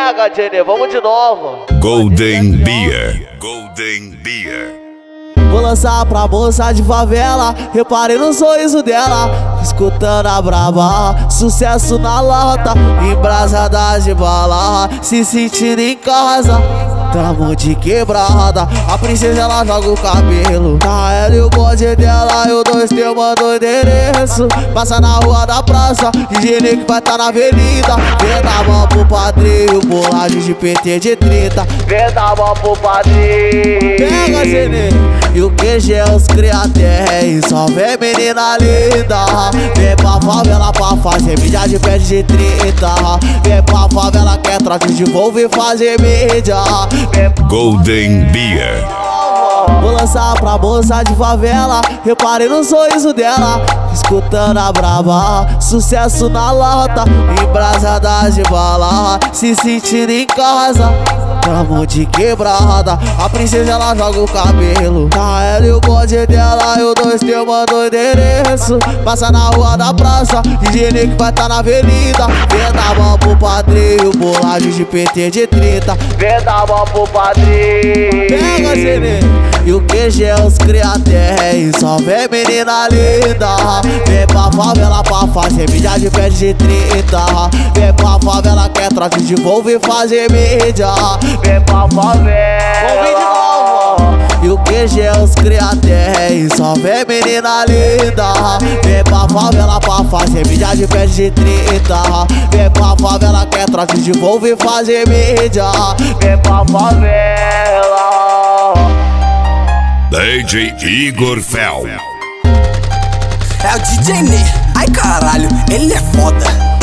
Pega, Jenny, vamos de novo. Golden Beer. Golden Beer. Vou lançar pra moça de favela, reparei no sorriso dela, escutando a braba, sucesso na lata, embrasada de bala, se sentindo em casa, tamo de quebrada. A princesa ela joga o cabelo na ela e o bode dela, eu dois teu mando o endereço. Passa na rua da praça, DJ que vai tá na avenida. Vem dar mão pro padrinho, bolagem de PT de 30. Vem dar mão pro padrinho. Pega, Genê. E o QG é os criatéis, só vem menina linda. Vem pra favela pra fazer mídia de pé de 30. Vem pra favela que é trote de Volvo e fazer mídia. Golden Beer. Vou lançar pra moça de favela, reparei no sorriso dela, escutando a braba, sucesso na lata, embrasada de bala, se sentindo em casa, tamo de quebrada. A princesa ela joga o cabelo na ela e o bode dela, eu dois teu mando o endereço. Passa na rua da praça, DJ que vai tá na avenida. Vem dar mão pro padrinho, bolagem de PT de 30. Vem dar mão pro padrinho. Pega, Genê. E o QG é os criatéis, só vem menina linda. Vem pra favela pra fazer mídia de pé de 30. Vem pra favela que é trote de Volvo e fazer mídia. Vem pra favela. E o QG é os criatéis, só vem menina linda. Vem pra favela pra fazer mídia de pé de 30. Vem pra favela que é trote de Volvo e fazer mídia. Vem pra favela. DJ Igor Fel. É o DJ Ney. Ai caralho, ele é foda.